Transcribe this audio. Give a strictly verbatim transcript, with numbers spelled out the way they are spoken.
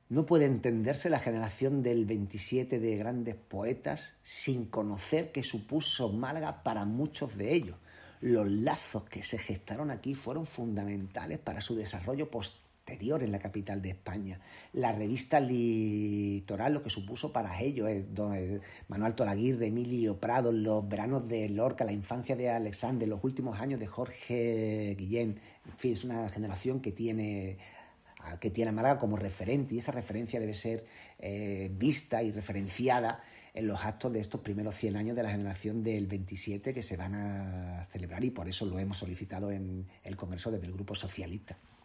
No puede entenderse la generación del veintisiete de grandes poetas sin conocer qué supuso Málaga para muchos de ellos. Los lazos que se gestaron aquí fueron fundamentales para su desarrollo posterior en la capital de España. La revista Litoral, lo que supuso para ellos, eh, don Manuel Toraguirre, Emilio Prado, los veranos de Lorca, la infancia de Alexander, los últimos años de Jorge Guillén. En fin, es una generación que tiene... que tiene a Málaga como referente, y esa referencia debe ser eh, vista y referenciada en los actos de estos primeros cien años de la generación del veintisiete que se van a celebrar, y por eso lo hemos solicitado en el Congreso desde el Grupo Socialista.